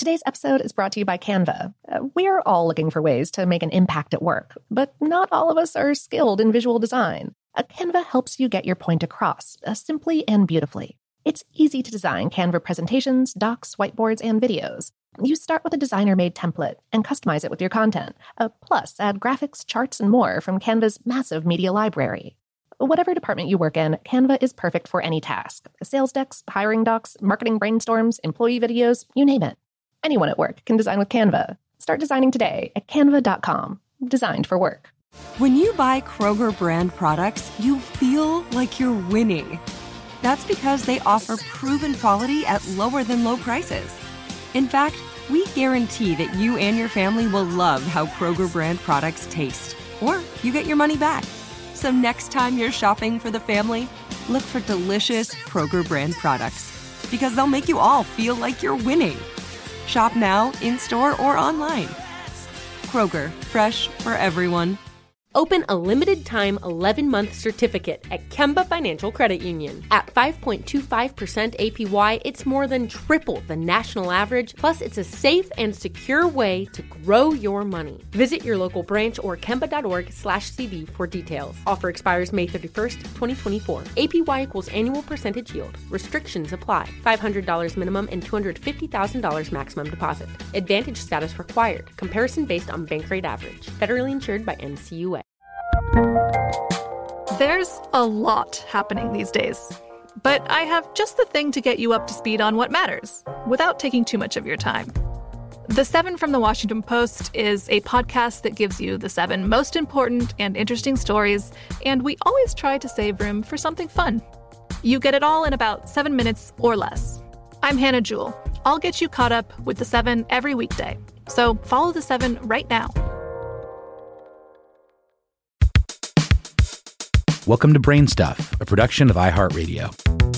Today's episode is brought to you by Canva. We're all looking for ways to make an impact at work, but not all of us are skilled in visual design. Canva helps you get your point across, simply and beautifully. It's easy to design Canva presentations, docs, whiteboards, and videos. You start with a designer-made template and customize it with your content. Plus, add graphics, charts, and more from Canva's massive media library. Whatever department you work in, Canva is perfect for any task. Sales decks, hiring docs, marketing brainstorms, employee videos, you name it. Anyone at work can design with Canva. Start designing today at canva.com. Designed for work. When you buy Kroger brand products, you feel like you're winning. That's because they offer proven quality at lower than low prices. In fact, we guarantee that you and your family will love how Kroger brand products taste, or you get your money back. So next time you're shopping for the family, look for delicious Kroger brand products, because they'll make you all feel like you're winning. Shop now, in-store, or online. Kroger, fresh for everyone. Open a limited-time 11-month certificate at Kemba Financial Credit Union. At 5.25% APY, it's more than triple the national average, plus it's a safe and secure way to grow your money. Visit your local branch or kemba.org/cb for details. Offer expires May 31st, 2024. APY equals annual percentage yield. Restrictions apply. $500 minimum and $250,000 maximum deposit. Advantage status required. Comparison based on bank rate average. Federally insured by NCUA. There's a lot happening these days, but I have just the thing to get you up to speed on what matters without taking too much of your time. The 7 from the Washington Post is a podcast that gives you the 7 most important and interesting stories, and we always try to save room for something fun. You get it all in about 7 minutes or less. I'm Hannah Jewell. I'll get you caught up with the 7 every weekday, so follow the 7 right now. Welcome to Brain Stuff, a production of iHeartRadio.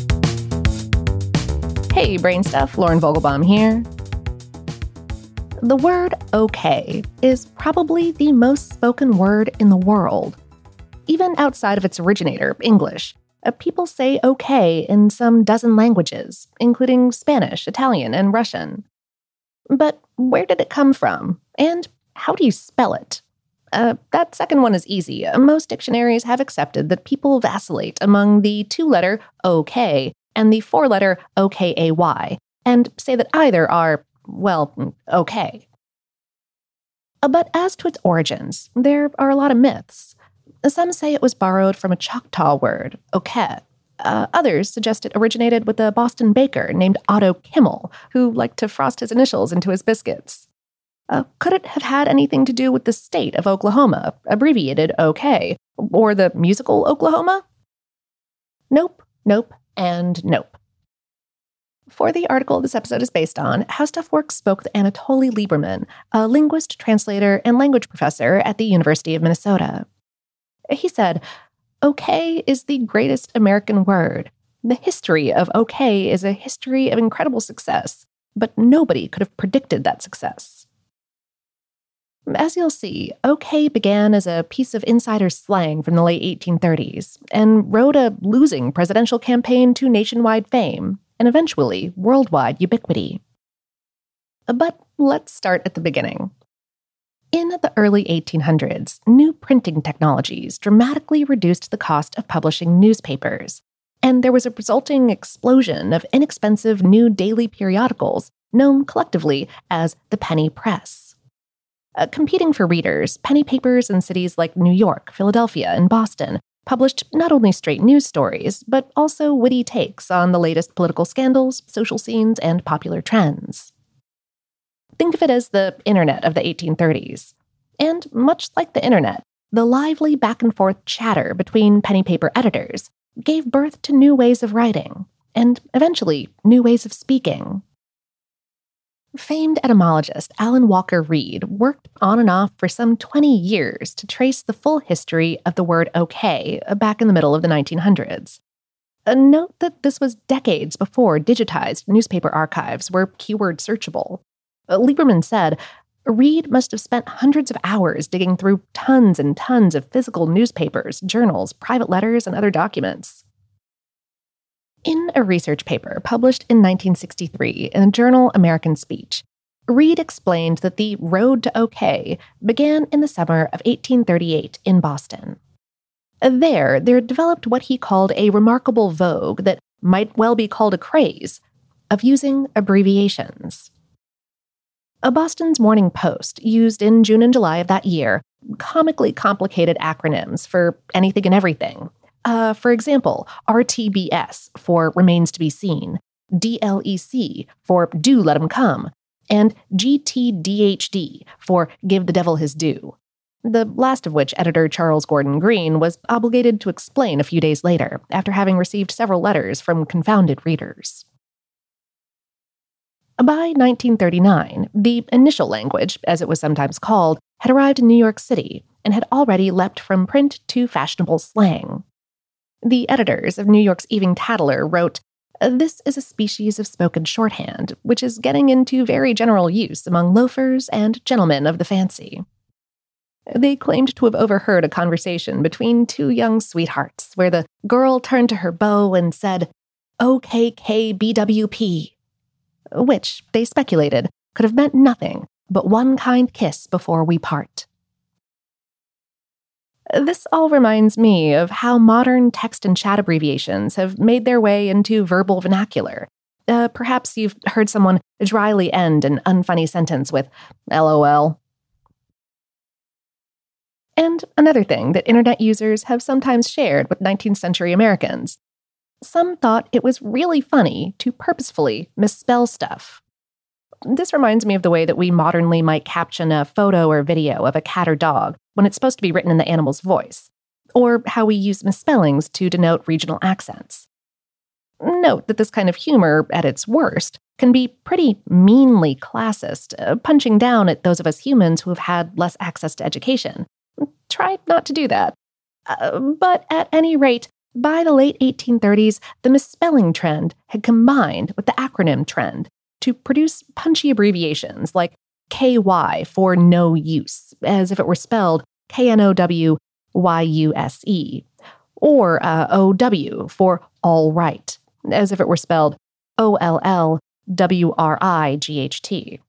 Hey, Brain Stuff, Lauren Vogelbaum here. The word okay is probably the most spoken word in the world. Even outside of its originator, English, people say okay in some dozen languages, including Spanish, Italian, and Russian. But where did it come from? And how do you spell it? That second one is easy. Most dictionaries have accepted that people vacillate among the 2-letter OK and the 4-letter OKAY, and say that either are, well, okay. But as to its origins, there are a lot of myths. Some say it was borrowed from a Choctaw word, okay. Others suggest it originated with a Boston baker named Otto Kimmel, who liked to frost his initials into his biscuits. Could it have had anything to do with the state of Oklahoma, abbreviated OK, or the musical Oklahoma? Nope, nope, and nope. For the article this episode is based on, How Stuff Works spoke with Anatoly Lieberman, a linguist, translator, and language professor at the University of Minnesota. He said, OK is the greatest American word. The history of OK is a history of incredible success, but nobody could have predicted that success. As you'll see, OK began as a piece of insider slang from the late 1830s and rode a losing presidential campaign to nationwide fame and eventually worldwide ubiquity. But let's start at the beginning. In the early 1800s, new printing technologies dramatically reduced the cost of publishing newspapers, and there was a resulting explosion of inexpensive new daily periodicals known collectively as the penny press. Competing for readers, penny papers in cities like New York, Philadelphia, and Boston published not only straight news stories, but also witty takes on the latest political scandals, social scenes, and popular trends. Think of it as the internet of the 1830s. And much like the internet, the lively back-and-forth chatter between penny paper editors gave birth to new ways of writing, and eventually new ways of speaking. Famed etymologist Alan Walker Reed worked on and off for some 20 years to trace the full history of the word okay back in the middle of the 1900s. Note that this was decades before digitized newspaper archives were keyword searchable. Lieberman said, Reed must have spent hundreds of hours digging through tons and tons of physical newspapers, journals, private letters, and other documents. In a research paper published in 1963 in the journal American Speech, Reed explained that the road to OK began in the summer of 1838 in Boston. There developed what he called a remarkable vogue that might well be called a craze of using abbreviations. A Boston's Morning Post used in June and July of that year comically complicated acronyms for anything and everything. For example, RTBS for Remains to be Seen, DLEC for Do Let 'Em Come, and GTDHD for Give the Devil His Due. The last of which editor Charles Gordon Green was obligated to explain a few days later, after having received several letters from confounded readers. By 1939, the initial language, as it was sometimes called, had arrived in New York City and had already leapt from print to fashionable slang. The editors of New York's Evening Tattler wrote, "This is a species of spoken shorthand, which is getting into very general use among loafers and gentlemen of the fancy." They claimed to have overheard a conversation between two young sweethearts, where the girl turned to her beau and said, "OKKBWP," which, they speculated, could have meant nothing but one kind kiss before we part. This all reminds me of how modern text and chat abbreviations have made their way into verbal vernacular. Perhaps you've heard someone dryly end an unfunny sentence with LOL. And another thing that internet users have sometimes shared with 19th century Americans. Some thought it was really funny to purposefully misspell stuff. This reminds me of the way that we modernly might caption a photo or video of a cat or dog when it's supposed to be written in the animal's voice, or how we use misspellings to denote regional accents. Note that this kind of humor, at its worst, can be pretty meanly classist, punching down at those of us humans who have had less access to education. Try not to do that. But at any rate, by the late 1830s, the misspelling trend had combined with the acronym trend to produce punchy abbreviations like KY for no use, as if it were spelled KNOWYUSE, or OW for all right, as if it were spelled OLLWRIGHT.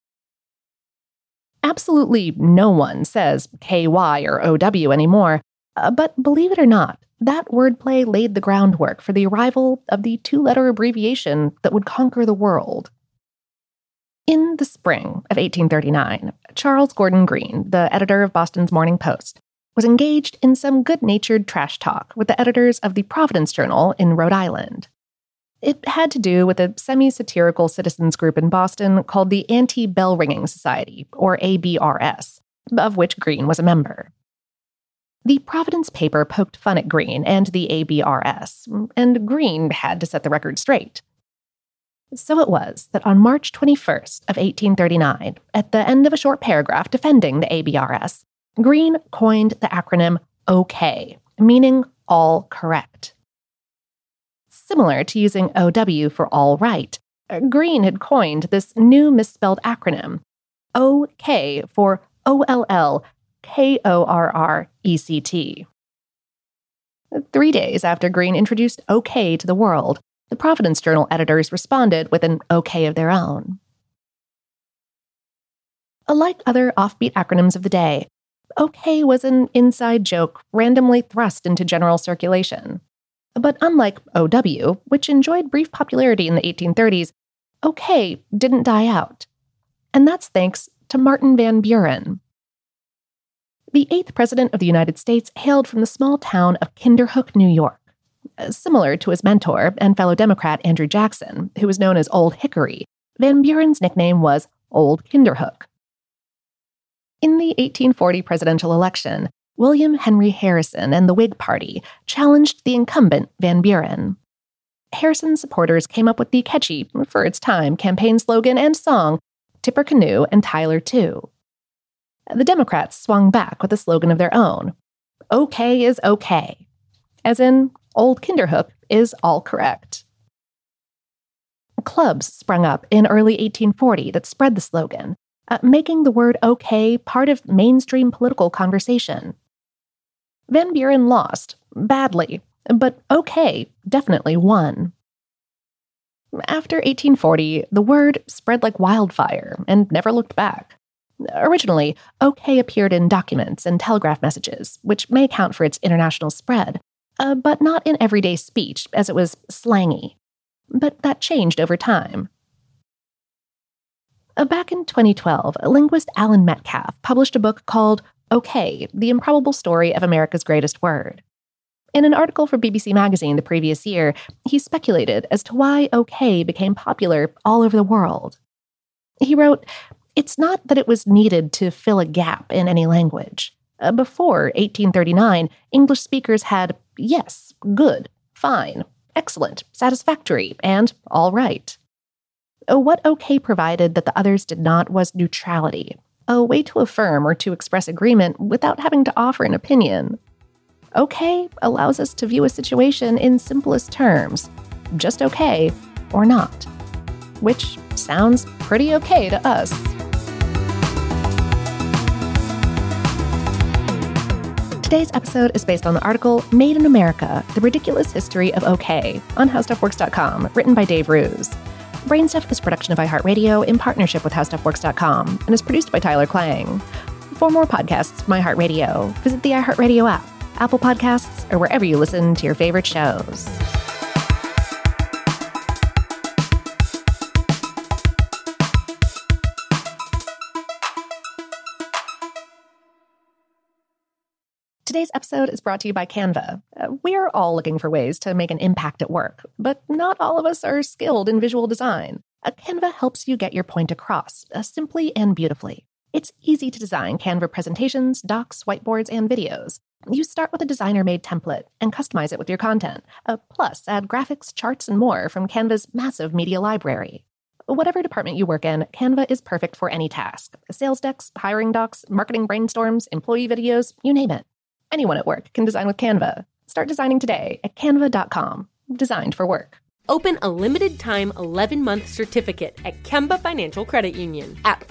Absolutely no one says KY or OW anymore, but believe it or not, that wordplay laid the groundwork for the arrival of the two-letter abbreviation that would conquer the world. In the spring of 1839, Charles Gordon Green, the editor of Boston's Morning Post, was engaged in some good-natured trash talk with the editors of the Providence Journal in Rhode Island. It had to do with a semi-satirical citizens group in Boston called the Anti-Bell Ringing Society, or ABRS, of which Green was a member. The Providence paper poked fun at Green and the ABRS, and Green had to set the record straight. So it was that on March 21st of 1839, at the end of a short paragraph defending the ABRS, Green coined the acronym OK, meaning all correct. Similar to using OW for all right, Green had coined this new misspelled acronym, OK for OLLKORRECT. 3 days after Green introduced OK to the world, the Providence Journal editors responded with an OK of their own. Like other offbeat acronyms of the day, OK was an inside joke randomly thrust into general circulation. But unlike OW, which enjoyed brief popularity in the 1830s, OK didn't die out. And that's thanks to Martin Van Buren. The 8th President of the United States hailed from the small town of Kinderhook, New York. Similar to his mentor and fellow Democrat Andrew Jackson, who was known as Old Hickory, Van Buren's nickname was Old Kinderhook. In the 1840 presidential election, William Henry Harrison and the Whig Party challenged the incumbent Van Buren. Harrison's supporters came up with the catchy, for its time, campaign slogan and song, Tippecanoe and Tyler Too. The Democrats swung back with a slogan of their own, OK is OK, as in, Old Kinderhook is all correct. Clubs sprung up in early 1840 that spread the slogan, making the word OK part of mainstream political conversation. Van Buren lost, badly, but OK definitely won. After 1840, the word spread like wildfire and never looked back. Originally, okay appeared in documents and telegraph messages, which may account for its international spread, but not in everyday speech, as it was slangy. But that changed over time. Back in 2012, linguist Alan Metcalf published a book called Okay, The Improbable Story of America's Greatest Word. In an article for BBC Magazine the previous year, he speculated as to why okay became popular all over the world. He wrote, "It's not that it was needed to fill a gap in any language. Before 1839, English speakers had yes, good, fine, excellent, satisfactory, and all right. What okay provided that the others did not was neutrality, a way to affirm or to express agreement without having to offer an opinion. Okay allows us to view a situation in simplest terms, just okay or not, which sounds pretty okay to us." Today's episode is based on the article Made in America, The Ridiculous History of OK on HowStuffWorks.com, written by Dave Roos. Brainstuff is a production of iHeartRadio in partnership with HowStuffWorks.com and is produced by Tyler Klang. For more podcasts from iHeartRadio, visit the iHeartRadio app, Apple Podcasts, or wherever you listen to your favorite shows. Today's episode is brought to you by Canva. We're all looking for ways to make an impact at work, but not all of us are skilled in visual design. Canva helps you get your point across, simply and beautifully. It's easy to design Canva presentations, docs, whiteboards, and videos. You start with a designer-made template and customize it with your content. Plus, add graphics, charts, and more from Canva's massive media library. Whatever department you work in, Canva is perfect for any task. Sales decks, hiring docs, marketing brainstorms, employee videos, you name it. Anyone at work can design with Canva. Start designing today at canva.com. Designed for work. Open a limited-time 11-month certificate at Kemba Financial Credit Union. At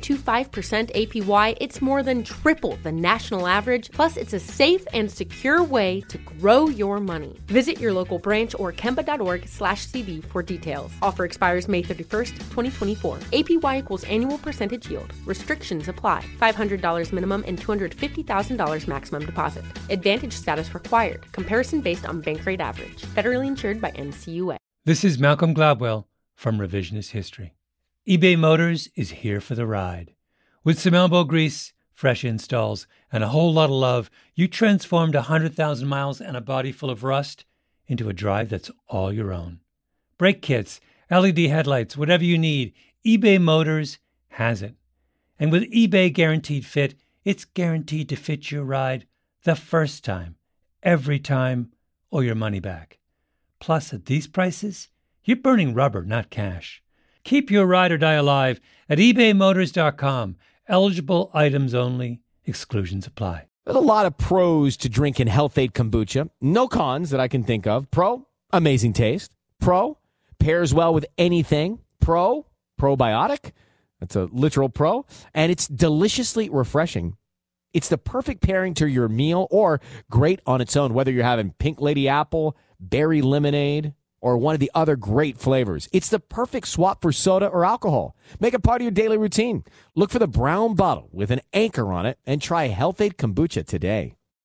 5.25% APY, it's more than triple the national average, plus it's a safe and secure way to grow your money. Visit your local branch or kemba.org/cb for details. Offer expires May 31st, 2024. APY equals annual percentage yield. Restrictions apply. $500 minimum and $250,000 maximum deposit. Advantage status required. Comparison based on bank rate average. Federally insured by NCUA. This is Malcolm Gladwell from Revisionist History. eBay Motors is here for the ride. With some elbow grease, fresh installs, and a whole lot of love, you transformed 100,000 miles and a body full of rust into a drive that's all your own. Brake kits, LED headlights, whatever you need, eBay Motors has it. And with eBay Guaranteed Fit, it's guaranteed to fit your ride the first time, every time, or your money back. Plus, at these prices, you're burning rubber, not cash. Keep your ride or die alive at ebaymotors.com. Eligible items only. Exclusions apply. There's a lot of pros to drinking Health-Ade Kombucha. No cons that I can think of. Pro, amazing taste. Pro, pairs well with anything. Pro, probiotic. That's a literal pro. And it's deliciously refreshing. It's the perfect pairing to your meal or great on its own, whether you're having Pink Lady Apple, berry lemonade, or one of the other great flavors. It's the perfect swap for soda or alcohol. Make it part of your daily routine. Look for the brown bottle with an anchor on it and try Health-Ade Kombucha today.